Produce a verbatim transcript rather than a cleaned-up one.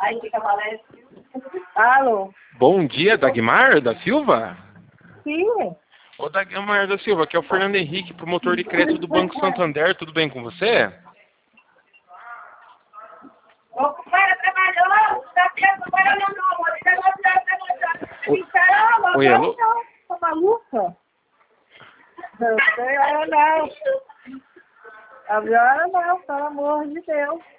Aí fica valendo. Alô? Bom dia, Dagmar da Silva? Sim. Ô, Dagmar da Silva, aqui é o Fernando Henrique, promotor de crédito do Banco Santander. Tudo bem com você? O cara trabalhou, tá trabalhando não, pode trabalhando. Oi, alô? Tá maluca? Não sei, não. Agora não, pelo amor de Deus.